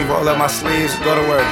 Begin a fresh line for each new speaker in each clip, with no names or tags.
roll up my sleeves, go to work.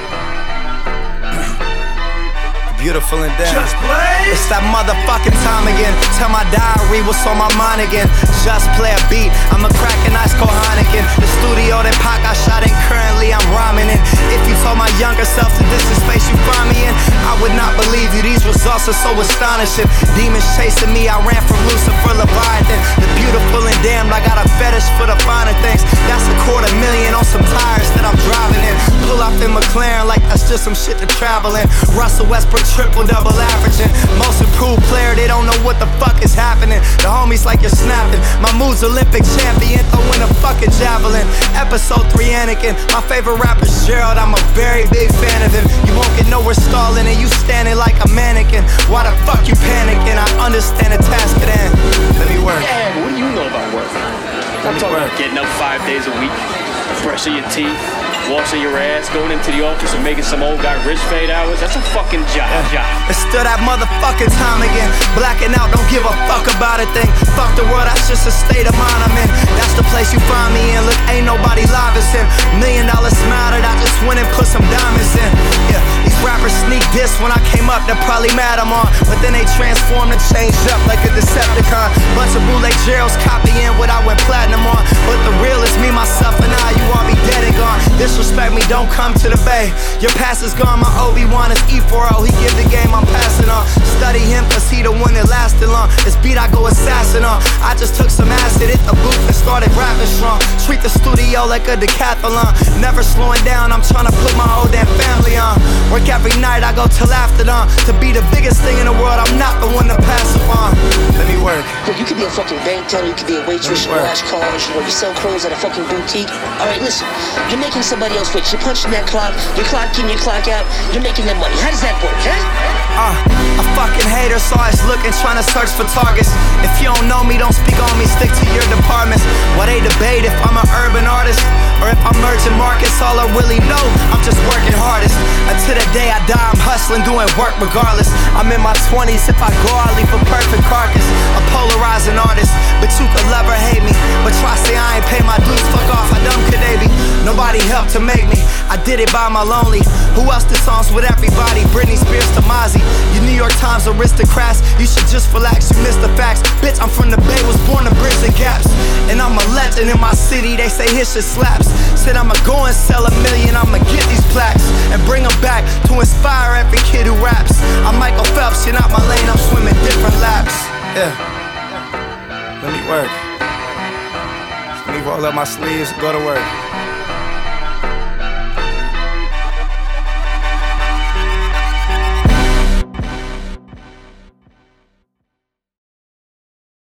Beautiful and damn. It's that motherfucking time again. Tell my diary what's on my mind again. Just play a beat, I'm a crackin' ice cold Heineken. The studio that Pac I shot in, currently I'm rhyming in. If you told my younger self that this is space you find me in, I would not believe you, these results are so astonishing. Demons chasing me, I ran from Lucifer, Leviathan. The beautiful and damned, I got a fetish for the finer things. That's $250,000 on some tires that I'm driving in. Pull off in McLaren like that's just some shit to travel in. Russell Westbrook triple-double averaging. Most improved player, they don't know what the fuck is happening. The homies like you're snapping. My move's Olympic champion, throwing a fucking javelin. Episode 3 Anakin, my favorite rapper's Gerald, I'm a very big fan of him. You won't get nowhere stalling and you standing like a mannequin. Why the fuck you panicking? I understand the task at hand. Let me work.
Yeah, what do you know about work? I'm talking about getting up 5 days a week, brushing your teeth, washing your ass, going into the office and making some old guy rich fade hours. That's a fucking job.
It's still that motherfucking time again. Blacking out, don't give a fuck about a thing. Fuck the world, that's just a state of mind I'm in. That's the place you find me in. Look, ain't nobody live as him. $1 million smile that I just went and put some diamonds in. Yeah, these rappers sneak diss when I came up, they're probably mad I'm on. But then they transformed and changed up like a Decepticon. Bunch of bootleg Geralds copying what I went platinum on. But the real is me, myself, and I. You all be dead and gone. Disrespect me, don't come to the bay. Your past is gone, my Obi-Wan is E4O. He give the game, I'm passing on. Study him cause he the one that lasted long. This beat I go assassin on. I just took some acid, hit the booth and started rapping strong. Treat the studio like a decathlon. Never slowing down, I'm trying to put my whole damn family on. Work every night, I go till after dawn. To be the biggest thing in the world, I'm not the one to pass it on. Let me work.
Look, you could be a fucking bank teller, you could be a waitress, you wash cars, you sell clothes at a fucking boutique. Alright, listen, you're making somebody else rich. You're punching that clock, your clock in, your clock out, you're making that money. How does that work, huh?
A fucking hater saw us looking, trying to search for targets. If you don't know me, don't speak on me, stick to your departments. Why they debate if I'm an urban artist or if I'm merging markets, all I really know, I'm just working hardest. Until the day I die, I'm hustling, doing work regardless. I'm in my 20s, if I go, I'll leave a perfect carcass. A polarizing artist, but you could love or hate me. But try say I ain't pay my dues, fuck off, how dumb could they be? Nobody helped to make me, I did it by my lonely. Who else did songs with everybody? Britney Spears to Mozzie. You New York Times aristocrats, you should just relax, you missed the facts. Bitch, I'm from the Bay, was born to bridge the gaps. And I'm a legend in my city, they say his shit slaps. Said I'ma go and sell 1 million, I'ma get these plaques and bring them back to inspire every kid who raps. I'm Michael Phelps, you're not my lane, I'm swimming different laps. Yeah, let me work. Let me roll up my sleeves, go to work.